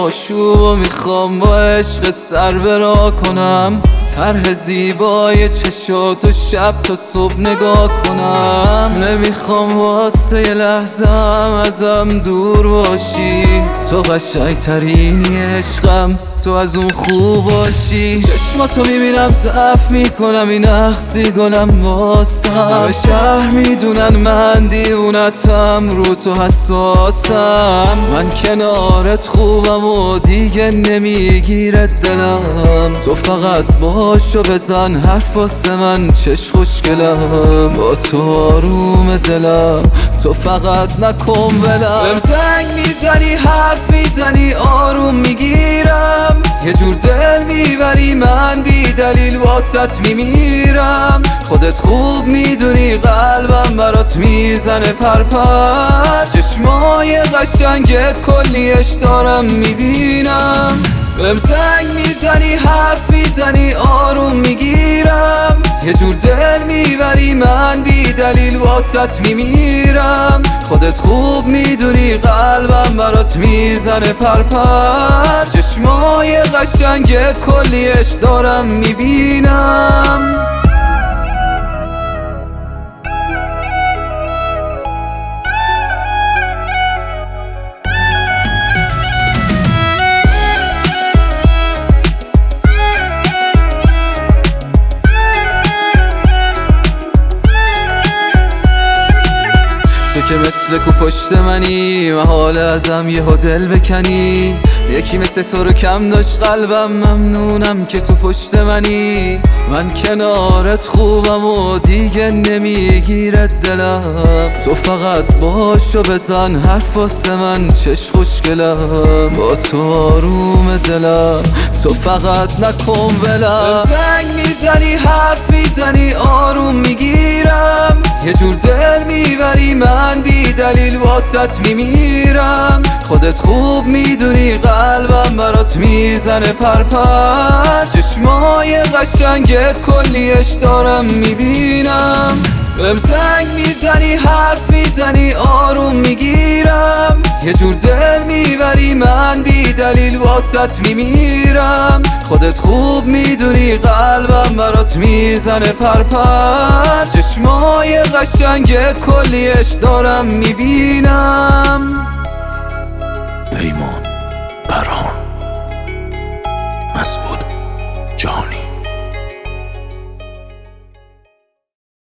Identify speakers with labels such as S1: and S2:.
S1: آشوب و میخوام با عشق سر برا کنم، طرح زیبای چشاتو شب تا صبح نگاه کنم. نمیخوام واسه یه لحظم ازم دور باشی، تو قشنگترینی عشقم، تو از اون خوب باشی. چشماتو میبینم ضعف میکنم، این اخسی گلم واسم. همه شهر میدونن من دیوونتم، رو تو حساسم. من کنارت خوبم و دیگه نمیگیره دلم، تو فقط باش و بزن حرف واسه من چش خوشگلم. با تو آروم دلم، تو فقط نکن ولم. بهم زنگ میزنی حرف میزنی آروم میگیرم، یه جور دل میبری من بی دلیل واسط میمیرم. خودت خوب میدونی قلبم برات میزنه پرپر، چشمای قشنگت کلیش دارم میبینم. بهم زنگ میزنی حرف میزنی آروم میگیرم، یه جور دل میبری من بی دلیل واسط میمیرم. خودت خوب میدونی قلبم برات میزنه پرپر، چشمای قشنگت کلیش دارم میبینم. تو که مثل کو پشت منی، محال ازم یه دل بکنی. یکی مثل تو رو کم داشت قلبم، ممنونم که تو پشت منی. من کنارت خوبم و دیگه نمیگیره دلم، تو فقط باش و بزن حرف واسه من چش خوشگلم. با تو آروم دلم، تو فقط نکن ولم. زنگ میزنی حرف میزنی آروم میگیرم، یه جور دل میبری من بی دلیل واسط میمیرم. خودت خوب میدونی قلبم برات میزنه پرپر، چشمای قشنگت کلیش دارم میبینم. بهم زنگ میزنی حرف میزنی آروم میگیرم، یه جور دل میبری من بی دلیل واسط میمیرم. خودت خوب میدونی قلبم برات میزنه پرپر، چشمای قشنگت کلیش دارم میبینم.
S2: پیمان، برهان، مسعود جهانی.